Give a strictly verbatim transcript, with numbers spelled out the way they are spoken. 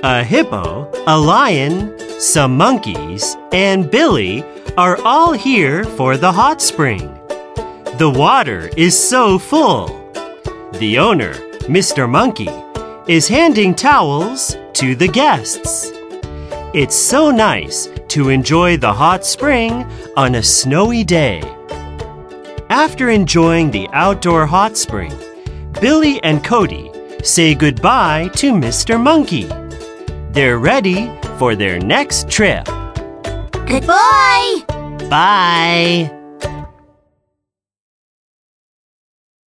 A hippo, a lion, some monkeys, and Billy are all here for the hot spring. The water is so full. The owner, Mister Monkey, is handing towels to the guests. It's so nice to enjoy the hot spring on a snowy day. After enjoying the outdoor hot spring, Billy and Cody say goodbye to Mister Monkey. They're ready for their next trip. Goodbye! Bye!